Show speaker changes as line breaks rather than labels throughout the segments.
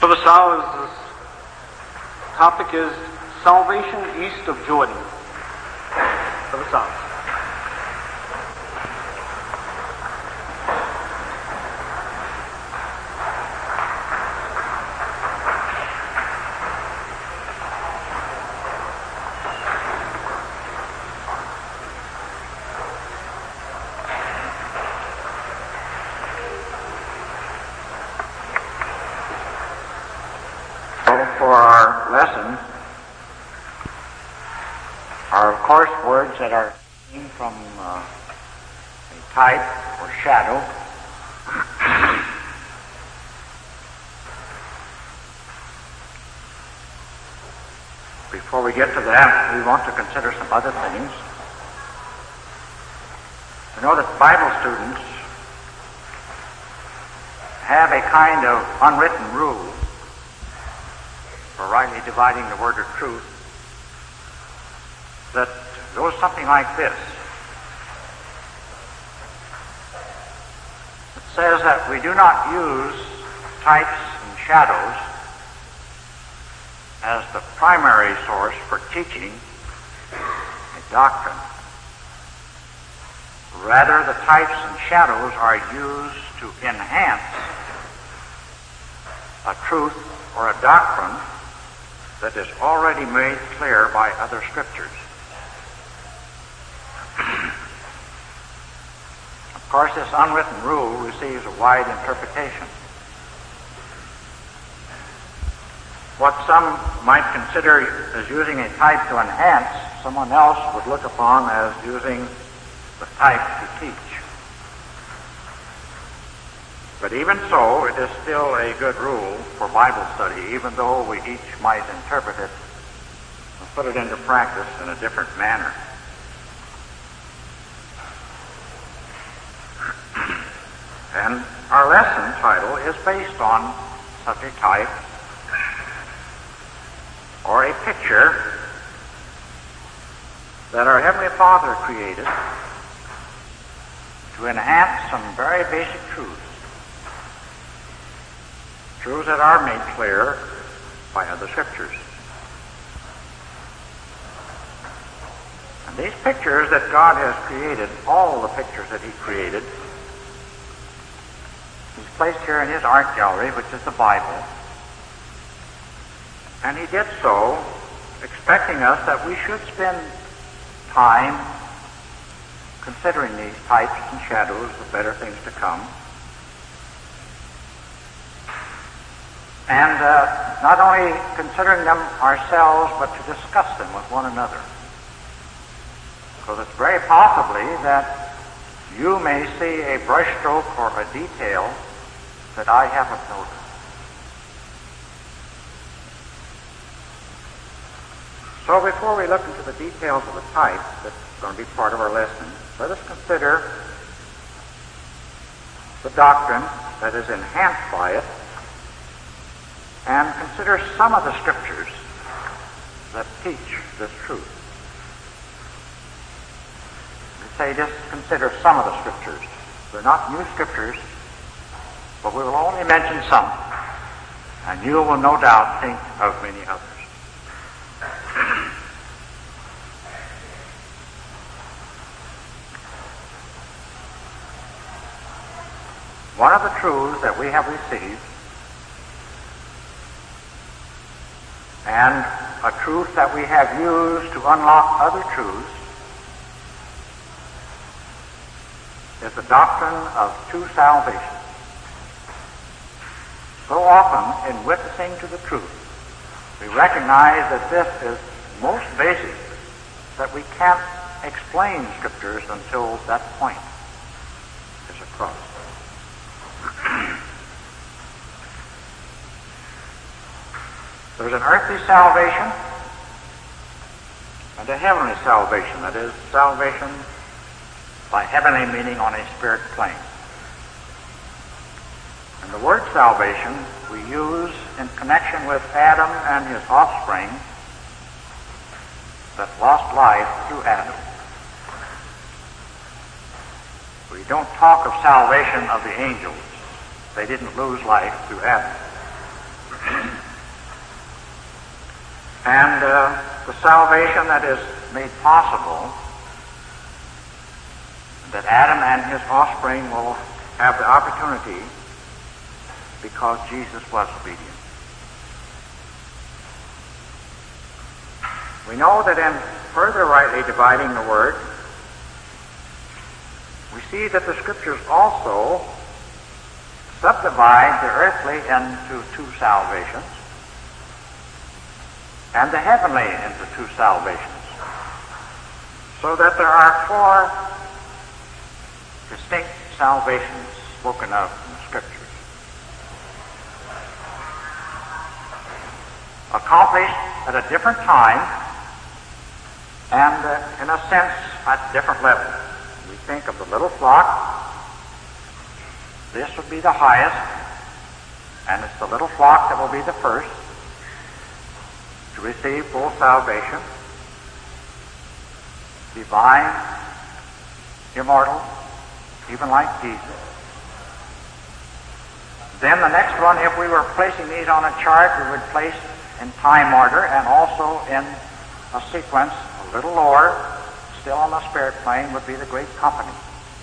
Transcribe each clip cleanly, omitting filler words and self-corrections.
So the topic is salvation east of Jordan. For the south.
For our lesson are, of course, words that are taken from a type or shadow. Before we get to that, we want to consider some other things. We know that Bible students have a kind of unwritten rule for rightly dividing the word of truth that goes something like this. It says that we do not use types and shadows as the primary source for teaching a doctrine. Rather, the types and shadows are used to enhance a truth or a doctrine that is already made clear by other scriptures. Of course, this unwritten rule receives a wide interpretation. What some might consider as using a type to enhance, someone else would look upon as using the type to teach. But even so, it is still a good rule for Bible study, even though we each might interpret it and put it into practice in a different manner. And our lesson title is based on such a type or a picture that our Heavenly Father created to enhance some very basic truths. Truths that are made clear by other scriptures. And these pictures that God has created, all the pictures that He created, He's placed here in His art gallery, which is the Bible. And He did so expecting us that we should spend time considering these types and shadows of better things to come. And not only considering them ourselves, but to discuss them with one another. Because it's very possibly that you may see a brushstroke or a detail that I haven't noticed. So before we look into the details of the type that's going to be part of our lesson, let us consider the doctrine that is enhanced by it, and consider some of the scriptures that teach this truth. We say just consider some of the scriptures. They're not new scriptures, but we will only mention some, and you will no doubt think of many others. One of the truths that we have received, and a truth that we have used to unlock other truths, is the doctrine of true salvation. So often, in witnessing to the truth, we recognize that this is most basic, that we can't explain scriptures until that point is across. There's an earthly salvation and a heavenly salvation. That is, salvation by heavenly meaning on a spirit plane. And the word salvation we use in connection with Adam and his offspring that lost life through Adam. We don't talk of salvation of the angels. They didn't lose life through Adam. And the salvation that is made possible, that Adam and his offspring will have the opportunity because Jesus was obedient. We know that in further rightly dividing the word, we see that the Scriptures also subdivide the earthly into two salvations and the heavenly into two salvations, so that there are four distinct salvations spoken of in the Scriptures, accomplished at a different time and, in a sense, at different levels. We think of the little flock. This would be the highest, and it's the little flock that will be the first to receive full salvation, divine, immortal, even like Jesus. Then the next one, if we were placing these on a chart, we would place in time order and also in a sequence a little lower, still on the spirit plane, would be the great company.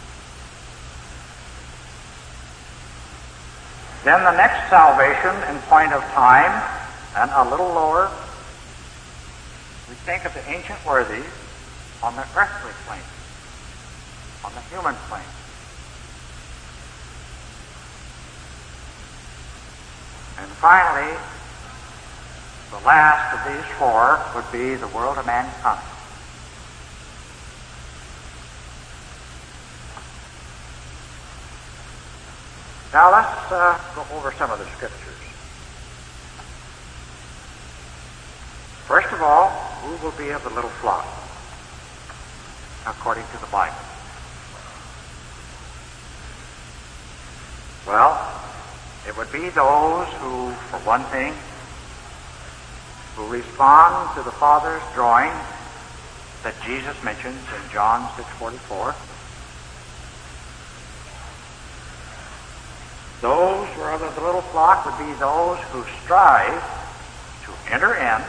Then the next salvation in point of time, and a little lower, we think of the ancient worthies on the earthly plane, on the human plane. And finally, the last of these four would be the world of mankind. Now let's go over some of the Scriptures. First of all, who will be of the little flock, according to the Bible? Well, it would be those who, for one thing, who respond to the Father's drawing that Jesus mentions in John 6:44. Those who are of the little flock would be those who strive to enter in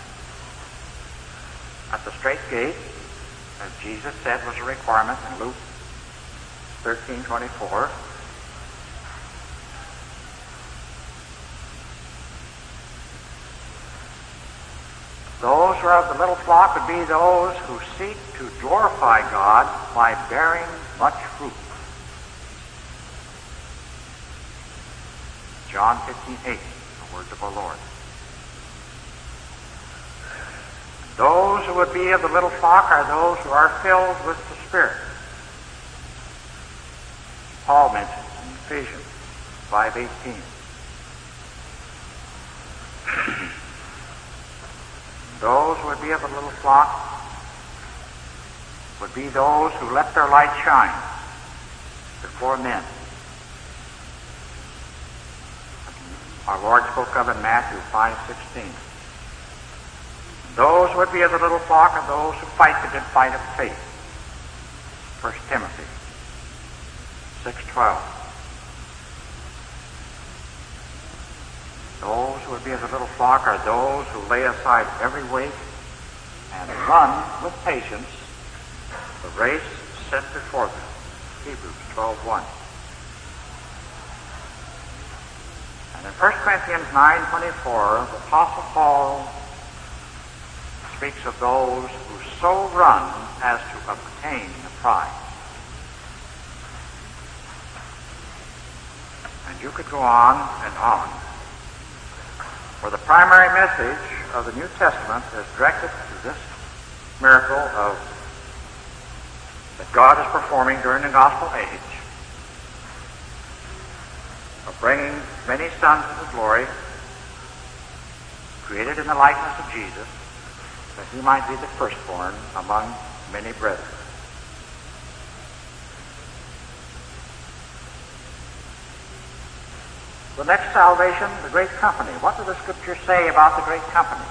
at the straight gate, as Jesus said was a requirement in Luke 13:24. Those who are of the little flock would be those who seek to glorify God by bearing much fruit. John 15:8, the words of our Lord. Those who would be of the little flock are those who are filled with the Spirit. Paul mentions in Ephesians 5:18. Those who would be of the little flock would be those who let their light shine before men. Our Lord spoke of in Matthew 5:16. Those who would be of the little flock are those who fight the good fight of faith. 1 Timothy 6:12. Those who would be of the little flock are those who lay aside every weight and run with patience the race set before them. Hebrews 12:1. And in 1 Corinthians 9:24, the Apostle Paul speaks of those who so run as to obtain the prize. And you could go on and on. For the primary message of the New Testament is directed to this miracle of that God is performing during the gospel age, of bringing many sons into glory, created in the likeness of Jesus, that he might be the firstborn among many brethren. The next salvation, the great company. What does the Scripture say about the great company?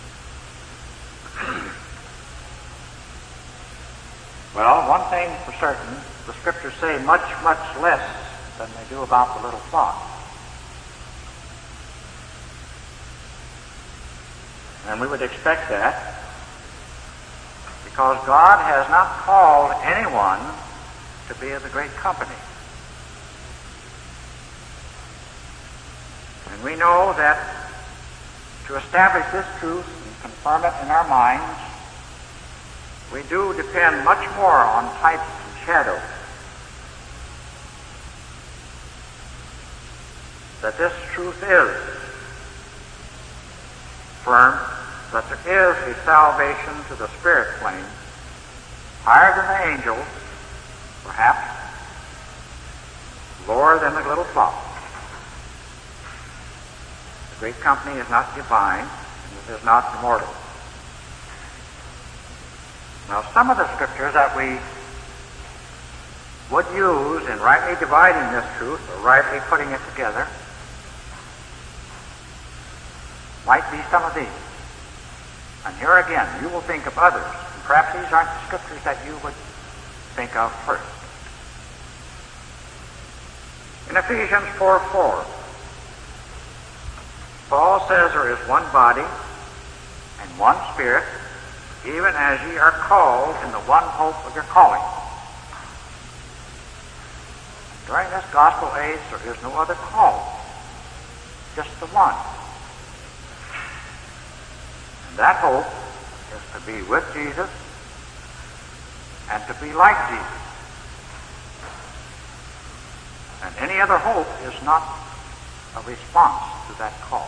Well, one thing for certain, the Scriptures say much, much less than they do about the little flock. And we would expect that because God has not called anyone to be of the great company. And we know that to establish this truth and confirm it in our minds, we do depend much more on types and shadows. That this truth is firm, that there is a salvation to the spirit plane, higher than the angels, perhaps, lower than the little flock. The great company is not divine, and it is not immortal. Now, some of the scriptures that we would use in rightly dividing this truth, or rightly putting it together, might be some of these. And here again, you will think of others. And perhaps these aren't the scriptures that you would think of first. In Ephesians 4:4, Paul says there is one body and one Spirit, even as ye are called in the one hope of your calling. During this gospel age, there is no other call, just the one. And that hope is to be with Jesus and to be like Jesus. And any other hope is not a response to that call.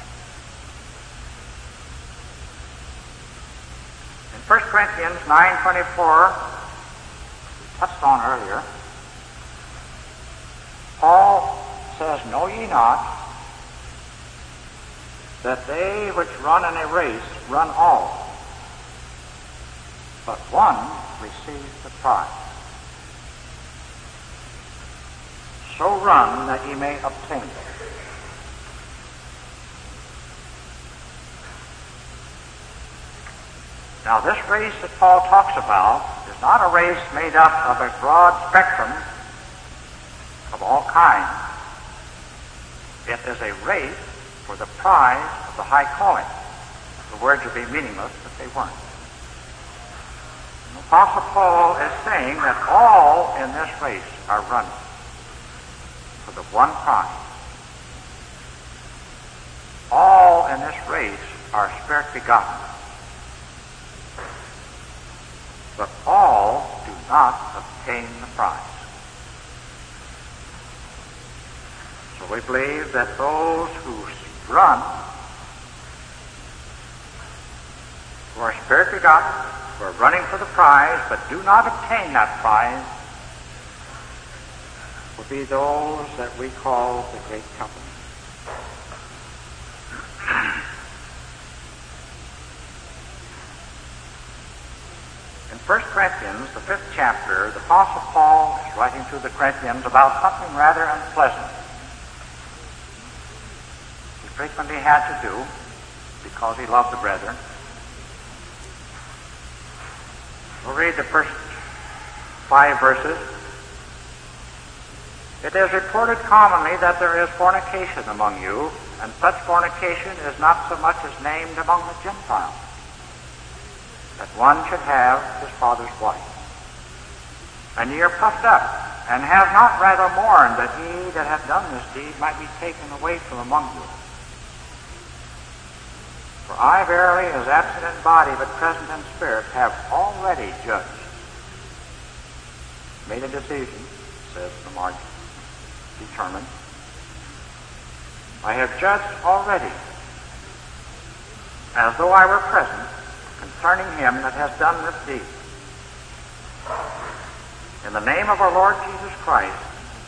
In 1 Corinthians 9:24, we touched on earlier, Paul says, "Know ye not that they which run in a race run all, but one receives the prize? So run that ye may obtain it." Now, this race that Paul talks about is not a race made up of a broad spectrum of all kinds. It is a race for the prize of the high calling. The words would be meaningless if they weren't. And the Apostle Paul is saying that all in this race are running for the one prize. All in this race are spirit begotten. But all do not obtain the prize. So we believe that those who run, who are spirit begotten, who are running for the prize, but do not obtain that prize, will be those that we call the great company. In 1 Corinthians, the 5th chapter, the Apostle Paul is writing to the Corinthians about something rather unpleasant he frequently had to do because he loved the brethren. We'll read the first 5 verses. "It is reported commonly that there is fornication among you, and such fornication is not so much as named among the Gentiles, that one should have his father's wife. And ye are puffed up, and have not rather mourned that he that hath done this deed might be taken away from among you. For I verily, as absent in body but present in spirit, have already judged." Made a decision, says the margin. Determined. "I have judged already, as though I were present, concerning him that has done this deed. In the name of our Lord Jesus Christ,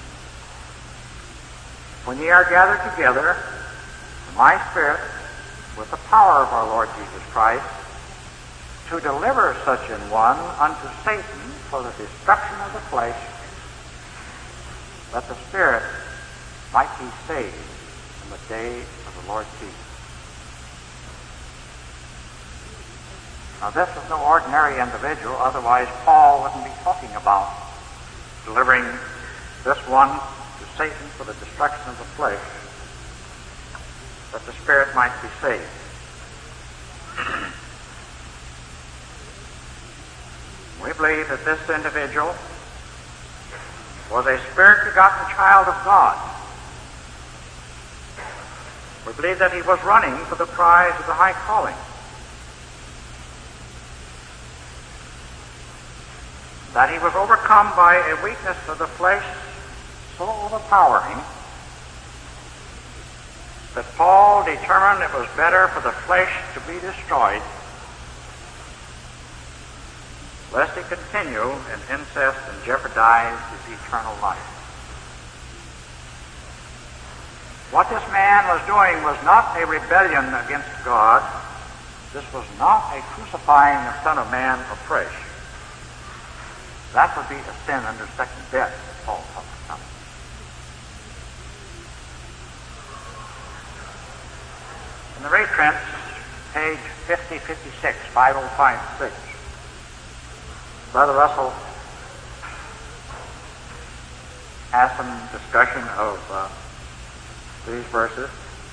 when ye are gathered together, my spirit, with the power of our Lord Jesus Christ, to deliver such an one unto Satan for the destruction of the flesh, that the spirit might be saved in the day of the Lord Jesus." Now, this is no ordinary individual, otherwise Paul wouldn't be talking about delivering this one to Satan for the destruction of the flesh, that the spirit might be saved. We believe that this individual was a Spirit-begotten child of God. We believe that he was running for the prize of the high calling. That he was overcome by a weakness of the flesh so overpowering that Paul determined it was better for the flesh to be destroyed lest he continue in incest and jeopardize his eternal life. What this man was doing was not a rebellion against God. This was not a crucifying the Son of Man afresh. That would be a sin under second death, that Paul talks about. In the reprints, page 5056, 5056, Brother Russell has some discussion of these verses.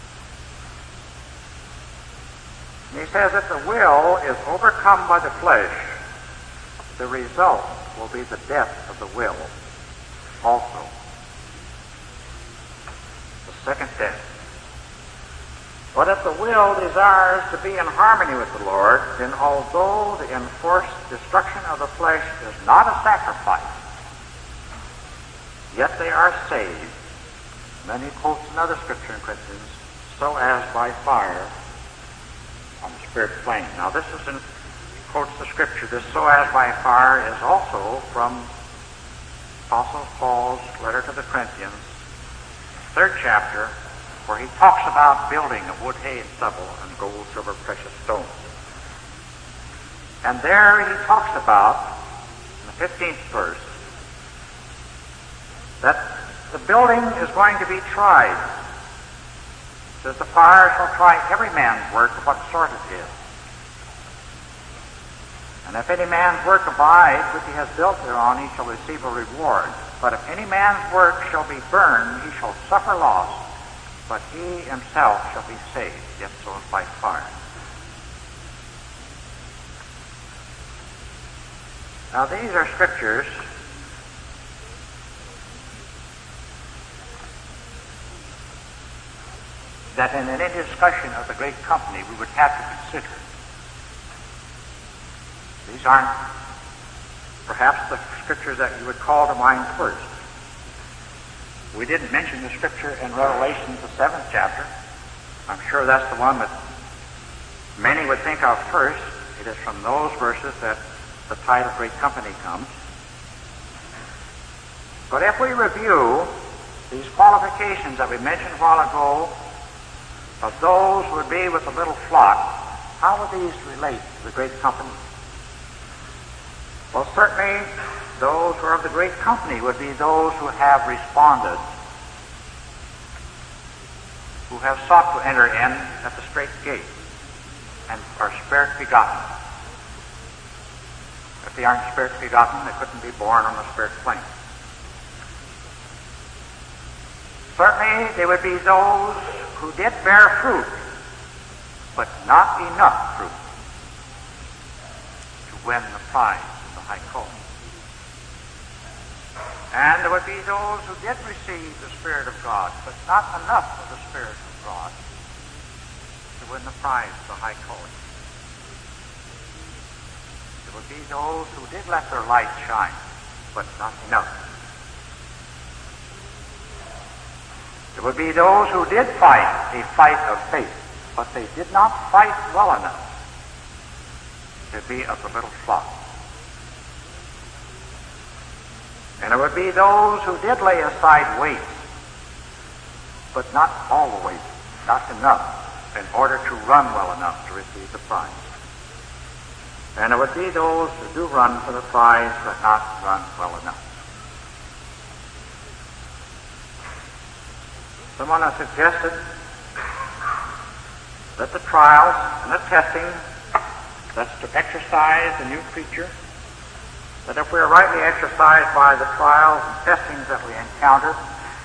And he says that the will is overcome by the flesh. The result will be the death of the will also. The second death. But if the will desires to be in harmony with the Lord, then although the enforced destruction of the flesh is not a sacrifice, yet they are saved. And then he quotes another scripture in Corinthians, so as by fire on the spirit plane. Now this is in, quotes the scripture, this so as by fire is also from Apostle Paul's letter to the Corinthians, 3rd chapter, where he talks about building of wood, hay, and stubble, and gold, silver, precious stones. And there he talks about, in the 15th verse, that the building is going to be tried. It says, the fire shall try every man's work of what sort it is. And if any man's work abide, which he has built thereon, he shall receive a reward. But if any man's work shall be burned, he shall suffer loss, but he himself shall be saved, yet so as by fire. Now these are scriptures that in any discussion of the great company we would have to consider. These aren't perhaps the scriptures that you would call to mind first. We didn't mention the scripture in Revelation, the 7th chapter. I'm sure that's the one that many would think of first. It is from those verses that the title Great Company comes. But if we review these qualifications that we mentioned a while ago of those who would be with the little flock, how would these relate to the great company? Well, certainly those who are of the great company would be those who have responded, who have sought to enter in at the strait gate and are spirit begotten. If they aren't spirit begotten, they couldn't be born on the spirit plane. Certainly they would be those who did bear fruit, but not enough fruit to win the prize of the high calling. And there would be those who did receive the Spirit of God, but not enough of the Spirit of God to win the prize of the high calling. There would be those who did let their light shine, but not enough. There would be those who did fight a fight of faith, but they did not fight well enough to be of the little flock. And there would be those who did lay aside weights, but not all the weight, not enough, in order to run well enough to receive the prize. And there would be those who do run for the prize, but not run well enough. Someone has suggested that the trials and the testing, that's to exercise the new creature, that if we are rightly exercised by the trials and testings that we encounter,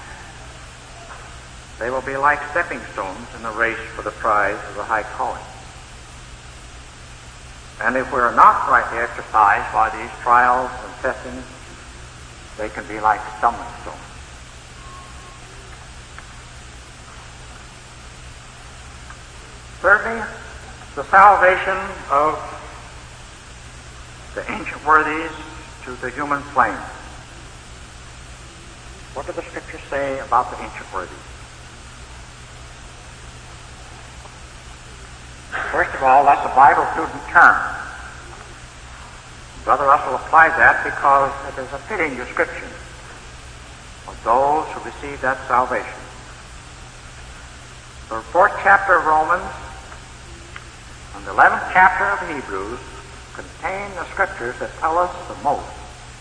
they will be like stepping stones in the race for the prize of the high calling. And if we're not rightly exercised by these trials and testings, they can be like stumbling stones. Thirdly, the salvation of the ancient worthies to the human flame. What do the Scriptures say about the ancient worthies? First of all, that's a Bible student term. Brother Russell applies that because it is a fitting description of those who receive that salvation. The 4th chapter of Romans and the 11th chapter of Hebrews contain the Scriptures that tell us the most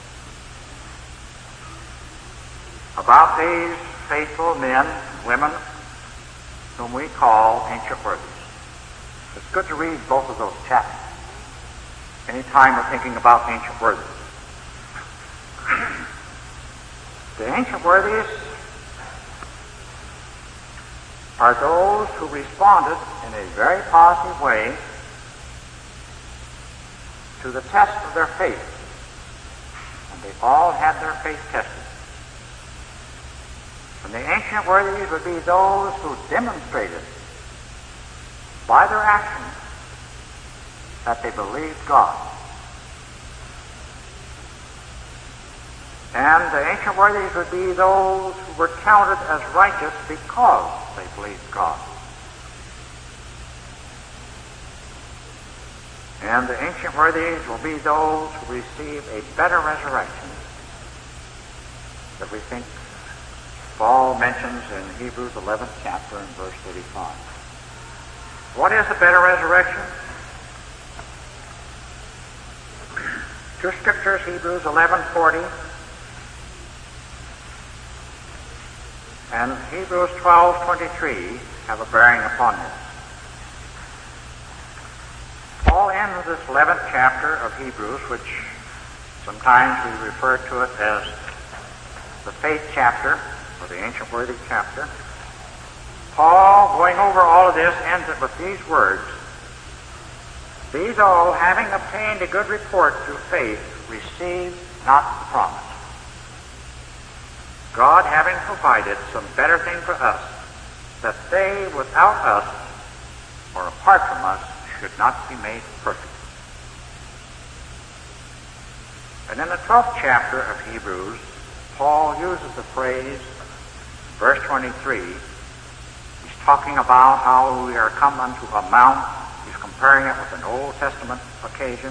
about these faithful men and women whom we call ancient worthies. It's good to read both of those chapters anytime we're thinking about ancient worthies. The ancient worthies are those who responded in a very positive way to the test of their faith. And they all had their faith tested. And the ancient worthies would be those who demonstrated by their actions that they believed God. And the ancient worthies would be those who were counted as righteous because they believed God. And the ancient worthies will be those who receive a better resurrection that we think Paul mentions in Hebrews 11th chapter and verse 35. What is the better resurrection? Two scriptures, Hebrews 11:40 and Hebrews 12:23, have a bearing upon this. Paul ends this 11th chapter of Hebrews, which sometimes we refer to it as the faith chapter, or the ancient worthy chapter. Paul, going over all of this, ends it with these words: "These all, having obtained a good report through faith, received not the promise, God having provided some better thing for us, that they without us, or apart from us, should not be made perfect." And in the 12th chapter of Hebrews, Paul uses the phrase, verse 23, he's talking about how we are come unto a mount. He's comparing it with an Old Testament occasion.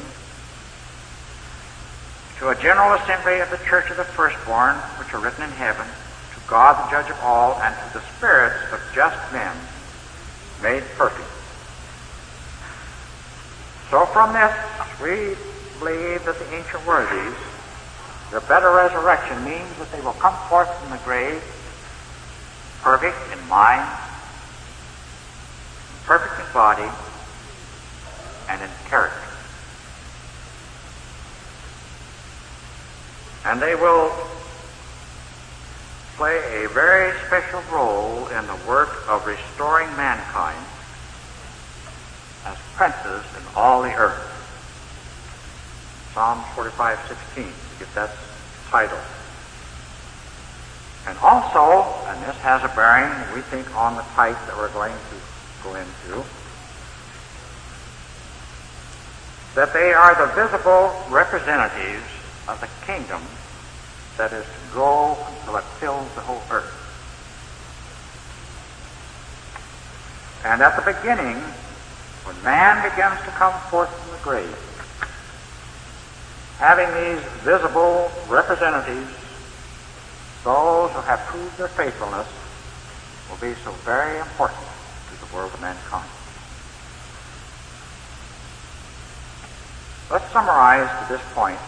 "To a general assembly of the church of the firstborn, which are written in heaven, to God the judge of all, and to the spirits of just men made perfect." So from this, we believe that the ancient worthies, their better resurrection means that they will come forth from the grave perfect in mind, perfect in body, and in character. And they will play a very special role in the work of restoring mankind as princes in all the earth. Psalm 45:16, to get that title. And also, and this has a bearing, we think, on the type that we're going to go into, that they are the visible representatives of the kingdom that is to grow until it fills the whole earth. And at the beginning, when man begins to come forth from the grave, having these visible representatives, those who have proved their faithfulness will be so very important to the world of mankind. Let's summarize to this point.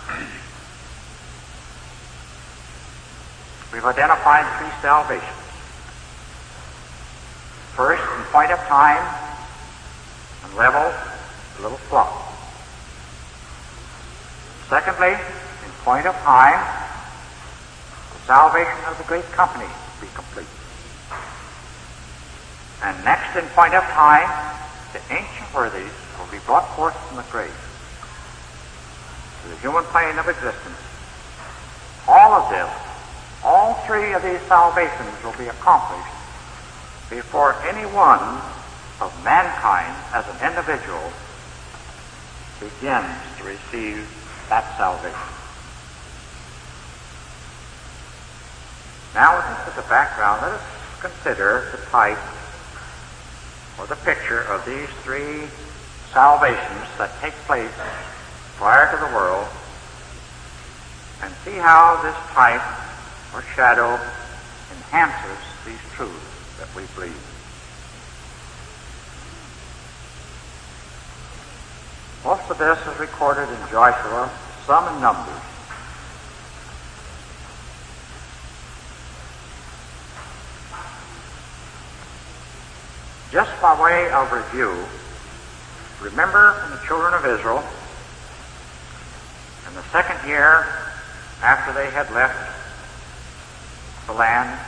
We've identified three salvations. First, in point of time and level, the little flock. Secondly, in point of time, the salvation of the great company will be complete. And next, in point of time, the ancient worthies will will be brought forth from the grave to the human plane of existence. All of this, all three of these salvations will be accomplished before any one of mankind as an individual begins to receive that salvation. Now, with this as a background, let us consider the type or the picture of these three salvations that take place prior to the world, and see how this type or shadow enhances these truths that we believe. Most of this is recorded in Joshua, some in Numbers. Just by way of review, remember from the children of Israel, in the second year after they had left the land,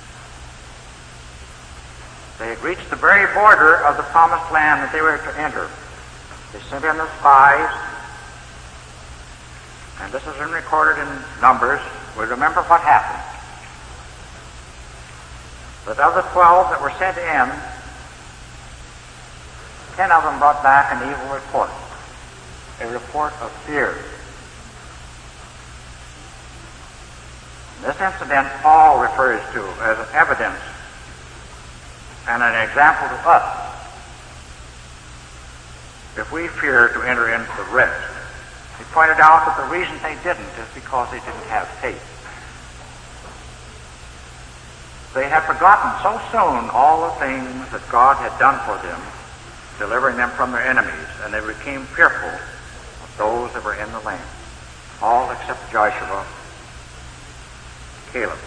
they had reached the very border of the promised land that they were to enter. They sent in the spies, and this has been recorded in Numbers. We remember what happened. But of the 12 that were sent in, 10 of them brought back an evil report, a report of fear. This incident Paul refers to as an evidence and an example to us if we fear to enter into the rest. He pointed out that the reason they didn't is because they didn't have faith. They had forgotten so soon all the things that God had done for them, delivering them from their enemies, and they became fearful of those that were in the land, all except Joshua, Caleb.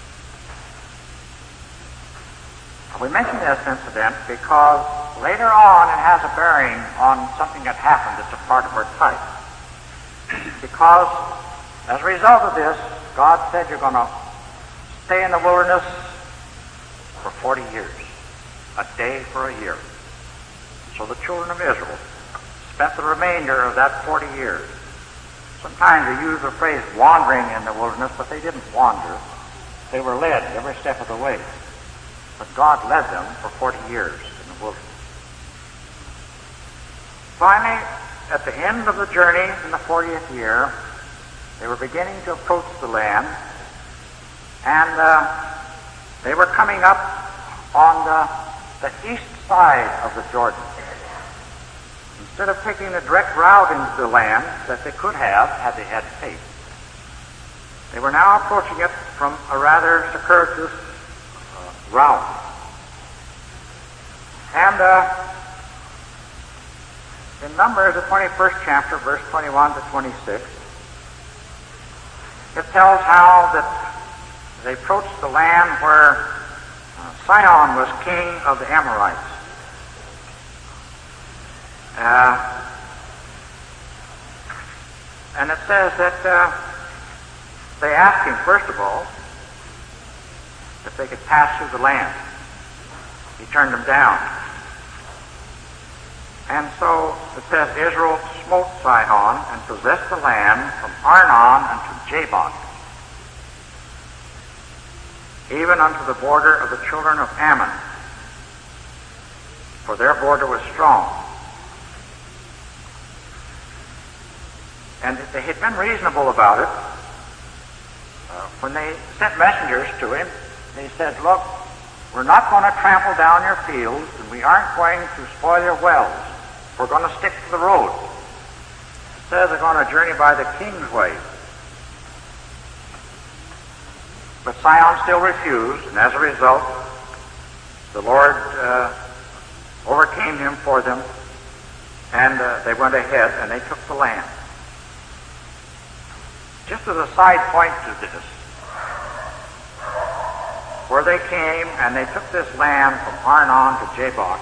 We mention this incident because later on it has a bearing on something that happened that's a part of our type. Because as a result of this, God said you're going to stay in the wilderness for 40 years, a day for a year. So the children of Israel spent the remainder of that 40 years. Sometimes they use the phrase wandering in the wilderness, but they didn't wander. They were led every step of the way. But God led them for 40 years in the wilderness. Finally, at the end of the journey in the 40th year, they were beginning to approach the land, and they were coming up on the east side of the Jordan. Instead of taking the direct route into the land that they could have had they had faith, they were now approaching it from a rather circuitous route. And in Numbers, the 21st chapter, verse 21 to 26, it tells how that they approached the land where Sihon was king of the Amorites. And it says that they asked him, first of all, if they could pass through the land. He turned them down. And so it says Israel smote Sihon and possessed the land from Arnon unto Jabbok, even unto the border of the children of Ammon, for their border was strong. And they had been reasonable about it. When they sent messengers to him, they said, look, we're not going to trample down your fields, and we aren't going to spoil your wells. We're going to stick to the road. It says they're going to journey by the king's way. But Sihon still refused, and as a result, the Lord overcame him for them, and they went ahead and they took the land. Just as a side point to this, where they came and they took this land from Arnon to Jabbok,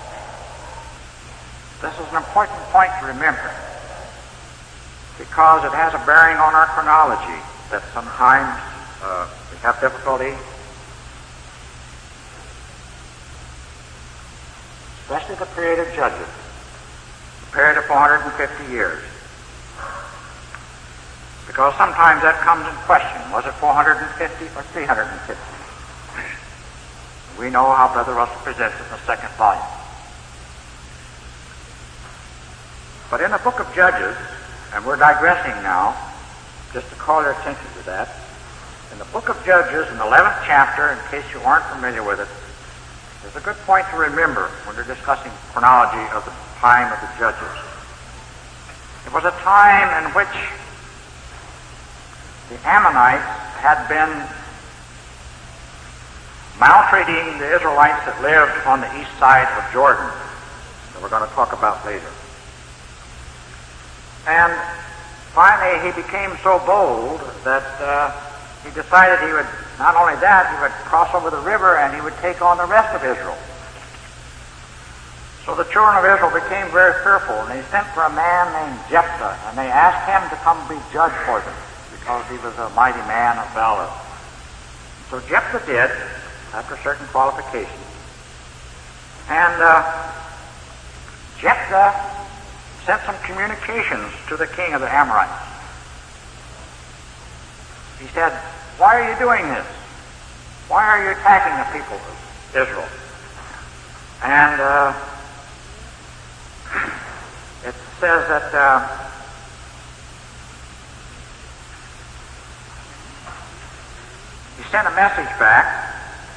this is an important point to remember, because it has a bearing on our chronology that sometimes we have difficulty, especially the period of Judges. period of 450 years. Because sometimes that comes in question. Was it 450 or 350? We know how Brother Russell presents it in the second volume. But in the book of Judges, and we're digressing now, just to call your attention to that, in the book of Judges, in the 11th chapter, in case you aren't familiar with it, there's a good point to remember when you're discussing chronology of the time of the Judges. It was a time in which the Ammonites had been maltreating the Israelites that lived on the east side of Jordan, that we're going to talk about later. And finally, he became so bold that he decided he would, not only that, he would cross over the river and he would take on the rest of Israel. So the children of Israel became very fearful, and they sent for a man named Jephthah, and they asked him to come be judge for them, because he was a mighty man of valor. So Jephthah did, after certain qualifications. And Jephthah sent some communications to the king of the Amorites. He said, "Why are you doing this? Why are you attacking the people of Israel?" And it says that he sent a message back.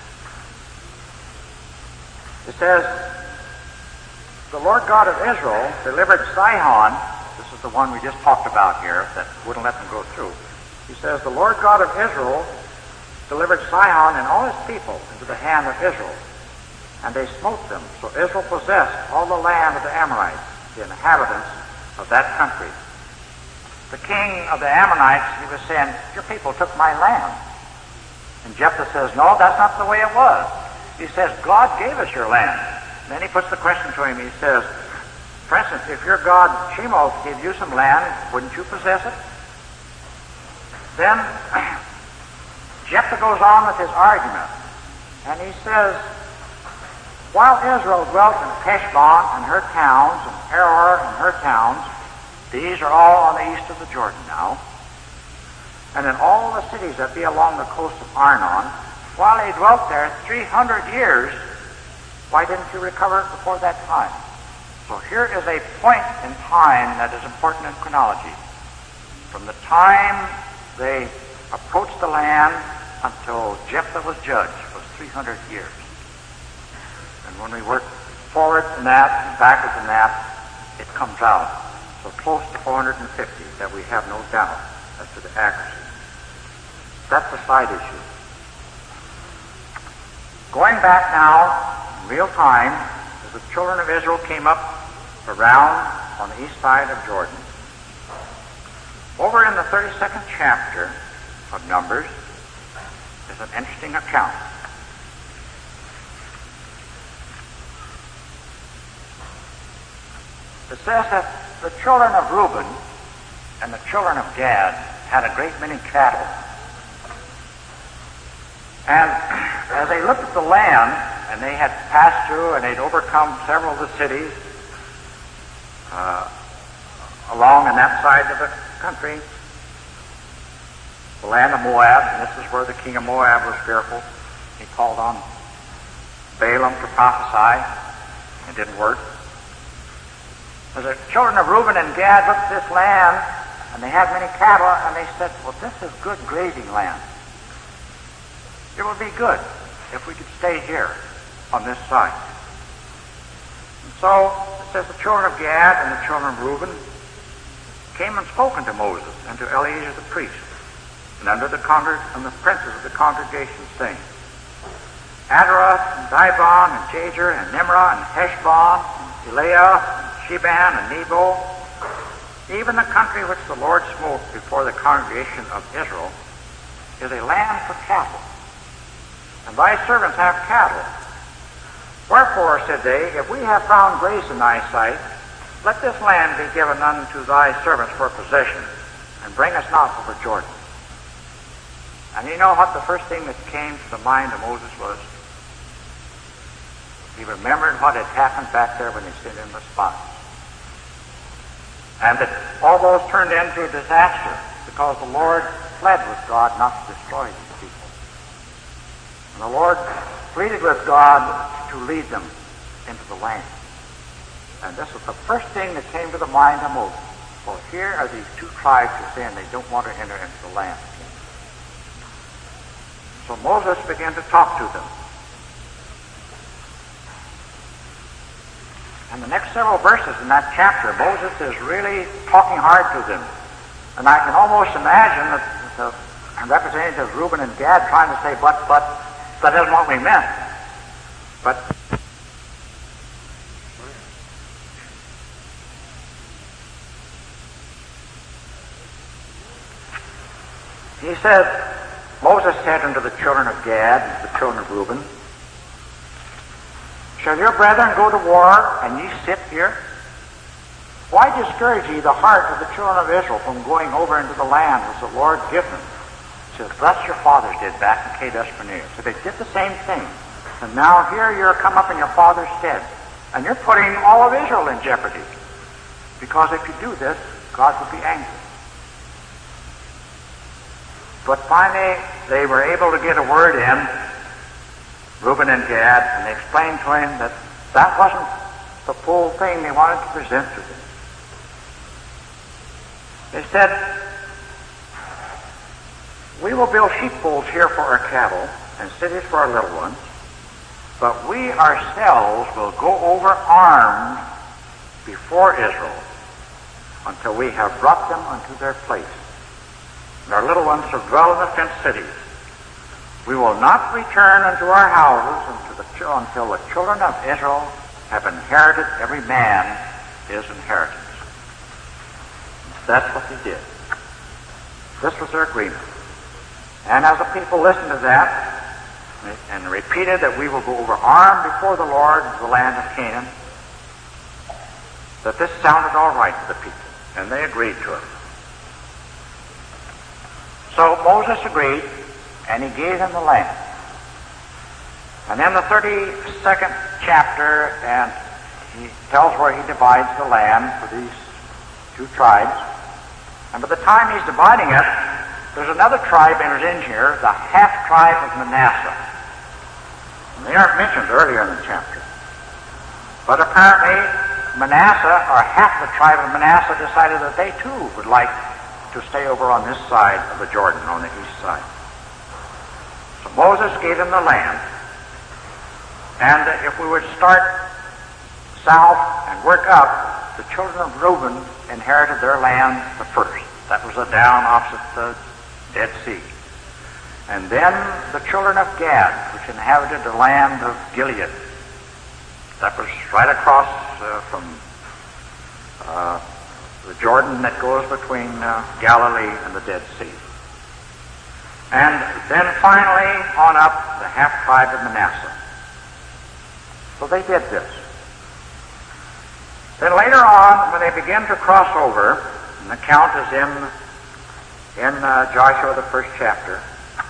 It says, "The Lord God of Israel delivered Sihon," this is the one we just talked about here that wouldn't let them go through. He says, "The Lord God of Israel delivered Sihon and all his people into the hand of Israel, and they smote them. So Israel possessed all the land of the Amorites, the inhabitants of that country." The king of the Ammonites, he was saying, "Your people took my land." And Jephthah says, "No, that's not the way it was." He says, "God gave us your land." Then he puts the question to him. He says, "For instance, if your God Chemosh gave you some land, wouldn't you possess it?" Then Jephthah goes on with his argument, and he says, "While Israel dwelt in Heshbon and her towns, and Aroer and her towns, these are all on the east of the Jordan now, and in all the cities that be along the coast of Arnon, while they dwelt there 300 years, why didn't you recover it before that time?" So here is a point in time that is important in chronology. From the time they approached the land until Jephthah was judge was 300 years. And when we work forward in that and backwards in that, it comes out so close to 450 that we have no doubt as to the accuracy. That's a side issue. Going back now, in real time, as the children of Israel came up around on the east side of Jordan, over in the 32nd chapter of Numbers is an interesting account. It says that the children of Reuben and the children of Gad had a great many cattle. And as they looked at the land, and they had passed through and they'd overcome several of the cities along on that side of the country, the land of Moab, and this is where the king of Moab was fearful. He called on Balaam to prophesy. It didn't work. As the children of Reuben and Gad looked at this land, and they had many cattle, and they said, "Well, this is good grazing land. It would be good if we could stay here on this side." And so it says the children of Gad and the children of Reuben came and spoke unto Moses and to Eleazar the priest, and unto the princes of the congregation, saying, "Adaroth and Dibon and Jazer and Nimrah and Heshbon and Eleah and Sheban and Nebo, even the country which the Lord smote before the congregation of Israel, is a land for cattle, and thy servants have cattle. Wherefore," said they, "if we have found grace in thy sight, let this land be given unto thy servants for possession, and bring us not over Jordan." And you know what the first thing that came to the mind of Moses was? He remembered what had happened back there when they sent in the spies. And that all those turned into a disaster because the Lord pled with God not to destroy these people. And the Lord pleaded with God to lead them into the land. And this was the first thing that came to the mind of Moses. For here are these two tribes who say they don't want to enter into the land. So Moses began to talk to them. And the next several verses in that chapter, Moses is really talking hard to them. And I can almost imagine that the representatives Reuben and Gad trying to say, but that isn't what we meant. But he said, Moses said unto the children of Gad and the children of Reuben, shall your brethren go to war, and ye sit here? Why discourage ye the heart of the children of Israel from going over into the land which the Lord give them? He says, thus your fathers did back in Kadesh Barnea. So they did the same thing. And now here you're come up in your father's stead. And you're putting all of Israel in jeopardy. Because if you do this, God will be angry. But finally, they were able to get a word in, Reuben and Gad, and they explained to him that that wasn't the full thing they wanted to present to them. They said, we will build sheepfolds here for our cattle and cities for our little ones, but we ourselves will go over armed before Israel until we have brought them unto their place. And our little ones shall dwell in the fenced cities. We will not return unto our houses until the children of Israel have inherited every man his inheritance. That's what they did. This was their agreement. And as the people listened to that and repeated that we will go over armed before the Lord into the land of Canaan, that this sounded all right to the people, and they agreed to it. So Moses agreed, and he gave them the land. And then the 32nd chapter, and he tells where he divides the land for these two tribes. And by the time he's dividing it, there's another tribe enters in here, the half-tribe of Manasseh. And they aren't mentioned earlier in the chapter. But apparently, Manasseh, or half the tribe of Manasseh, decided that they too would like to stay over on this side of the Jordan, on the east side. So Moses gave them the land. And if we would start south and work up, the children of Reuben inherited their land the first. That was down opposite the Dead Sea. And then the children of Gad, which inhabited the land of Gilead. That was right across from the Jordan that goes between Galilee and the Dead Sea. And then finally on up the half-tribe of Manasseh. So they did this. Then later on, when they began to cross over, and the account is in Joshua, the first chapter,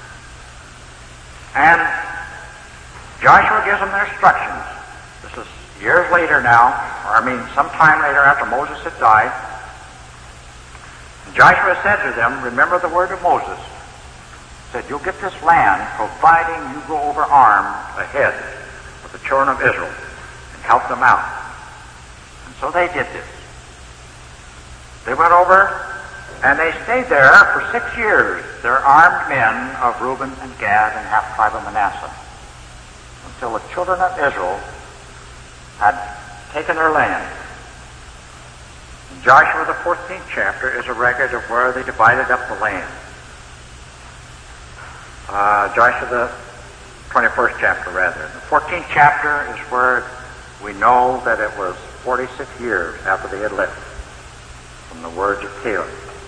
and Joshua gives them their instructions. This is years later now, or sometime later after Moses had died. And Joshua said to them, remember the word of Moses. He said, you'll get this land providing you go over armed ahead with the children of Israel and help them out. And so they did this. They went over and they stayed there for 6 years. They're armed men of Reuben and Gad and half-tribe of Manasseh, until the children of Israel had taken their land. And Joshua, the 14th chapter, is a record of where they divided up the land. Joshua, the 21st chapter, rather. The 14th chapter is where we know that it was 46 years after they had left, from the words of Caleb.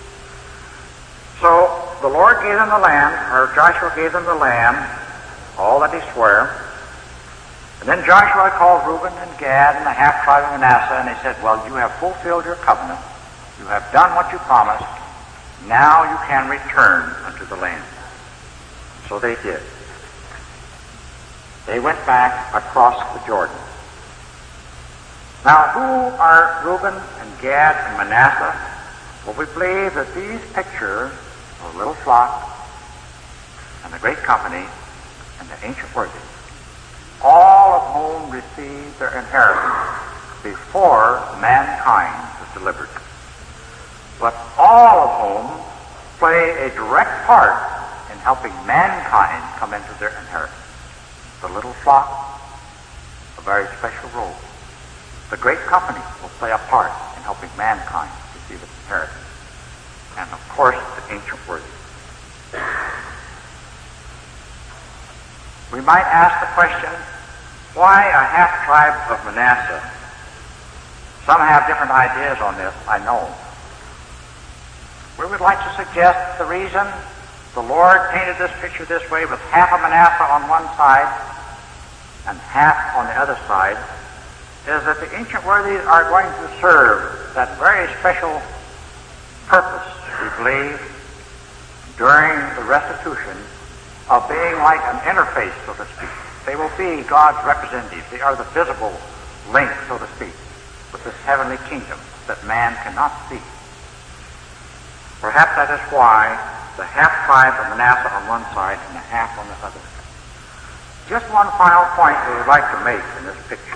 So the Lord gave them the land, or Joshua gave them the land, all that he swore. And then Joshua called Reuben and Gad and the half-tribe of Manasseh, and he said, well, you have fulfilled your covenant. You have done what you promised. Now you can return unto the land. So they did. They went back across the Jordan. Now, who are Reuben and Gad and Manasseh? Well, we believe that these pictures of a little flock and the great company and the ancient worthies, all of whom received their inheritance before mankind was delivered, but all of whom play a direct part in helping mankind come into their inheritance. The little flock, a very special role. The great company will play a part in helping mankind receive its inheritance. And of course, the ancient worthies. We might ask the question, why a half-tribe of Manasseh? Some have different ideas on this, I know. We would like to suggest the reason the Lord painted this picture this way, with half of Manasseh on one side and half on the other side, is that the ancient worthies are going to serve that very special purpose, we believe, during the restitution, of being like an interface, so to speak. They will be God's representatives. They are the visible link, so to speak, with this heavenly kingdom that man cannot see. Perhaps that is why the half-tribe of Manasseh on one side and the half on the other. Just one final point we would like to make in this picture.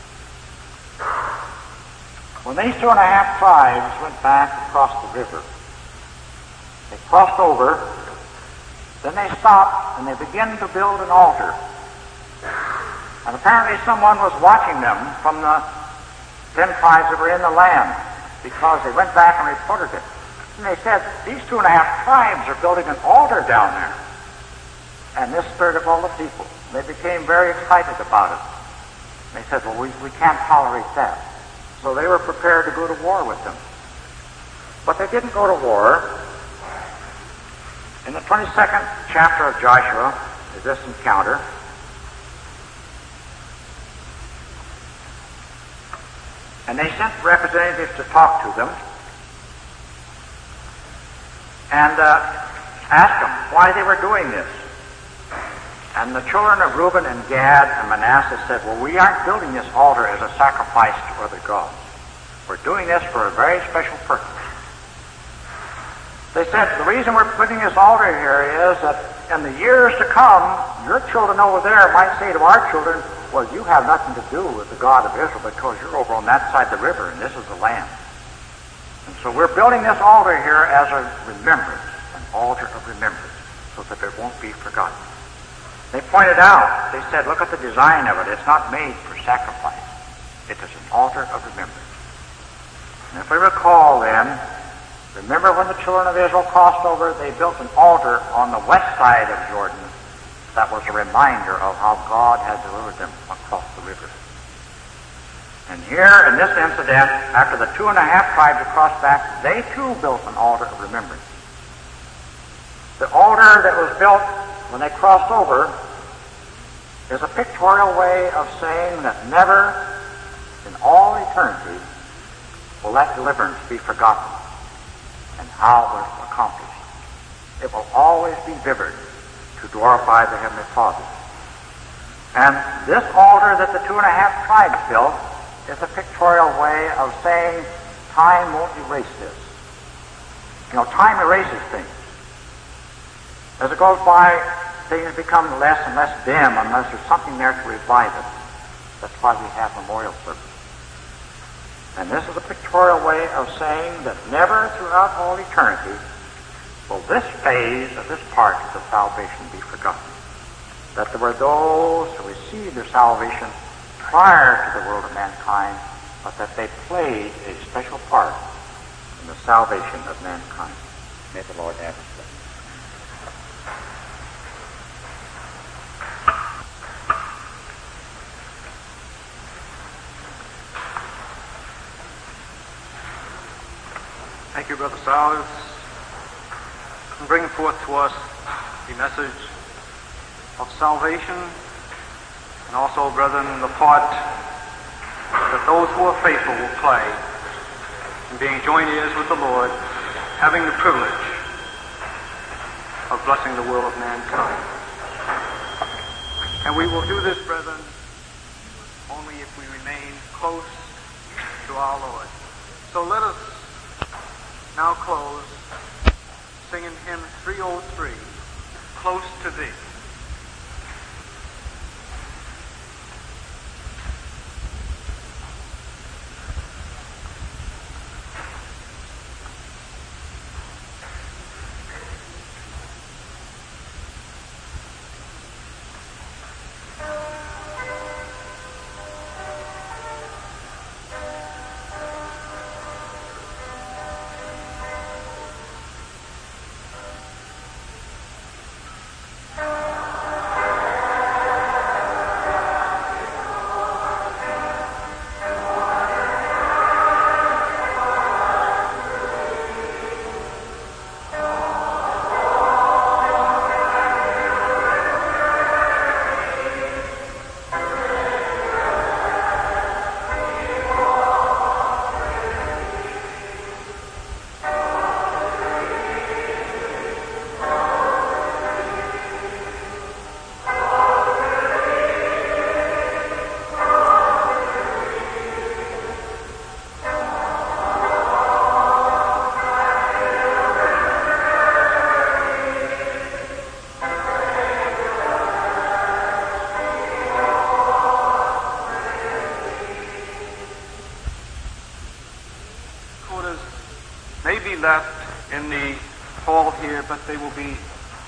When these 2.5 tribes went back across the river, they crossed over, then they stopped and they began to build an altar. And apparently someone was watching them from the 10 tribes that were in the land, because they went back and reported it. And they said, these 2.5 tribes are building an altar down there. And this stirred up all the people. They became very excited about it. And they said, well, we can't tolerate that. So they were prepared to go to war with them. But they didn't go to war. In the 22nd chapter of Joshua is this encounter. And they sent representatives to talk to them and asked them why they were doing this. And the children of Reuben and Gad and Manasseh said, well, we aren't building this altar as a sacrifice to other gods. We're doing this for a very special purpose. They said, the reason we're putting this altar here is that in the years to come, your children over there might say to our children, well, you have nothing to do with the God of Israel because you're over on that side of the river and this is the land. And so we're building this altar here as a remembrance, an altar of remembrance, so that it won't be forgotten. They pointed out, they said, look at the design of it. It's not made for sacrifice. It is an altar of remembrance. And if we recall then, remember when the children of Israel crossed over, they built an altar on the west side of Jordan that was a reminder of how God had delivered them across the river. And here, in this incident, after the 2.5 tribes had crossed back, they too built an altar of remembrance. The altar that was built when they crossed over is a pictorial way of saying that never in all eternity will that deliverance be forgotten and how it was accomplished. It will always be vivid to glorify the Heavenly Father. And this altar that the 2.5 tribes built is a pictorial way of saying time won't erase this. You know, time erases things. As it goes by, things become less and less dim unless there's something there to revive it. That's why we have memorial service. And this is a pictorial way of saying that never throughout all eternity will this phase of this part of the salvation be forgotten. That there were those who received their salvation prior to the world of mankind, but that they played a special part in the salvation of mankind. May the Lord add his blessing.
Thank you, Brother Sowers, for bringing forth to us the message of salvation, and also, brethren, the part that those who are faithful will play in being joint heirs with the Lord, having the privilege of blessing the will of mankind. And we will do this, brethren, only if we remain close to our Lord. So let us now close singing hymn 303, Close to Thee. May be left in the hall here, but they will be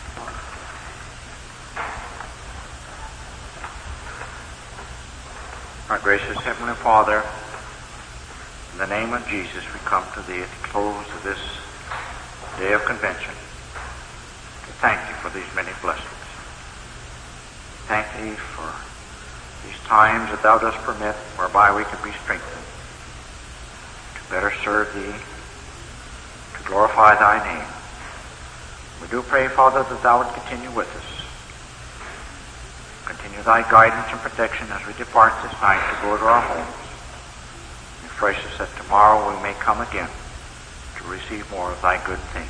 Our gracious Heavenly Father, in the name of Jesus, we come to Thee at the close of this day of convention to thank Thee for these many blessings. Thank Thee for these times that Thou dost permit whereby we can be strengthened to better serve Thee, to glorify Thy name. We do pray, Father, that Thou would continue with us. Continue Thy guidance and protection as we depart this night to go to our homes. Refresh us that tomorrow we may come again to receive more of Thy good things.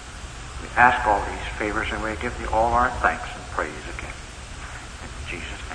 We ask all these favors and we give Thee all our thanks and praise again. In Jesus' name.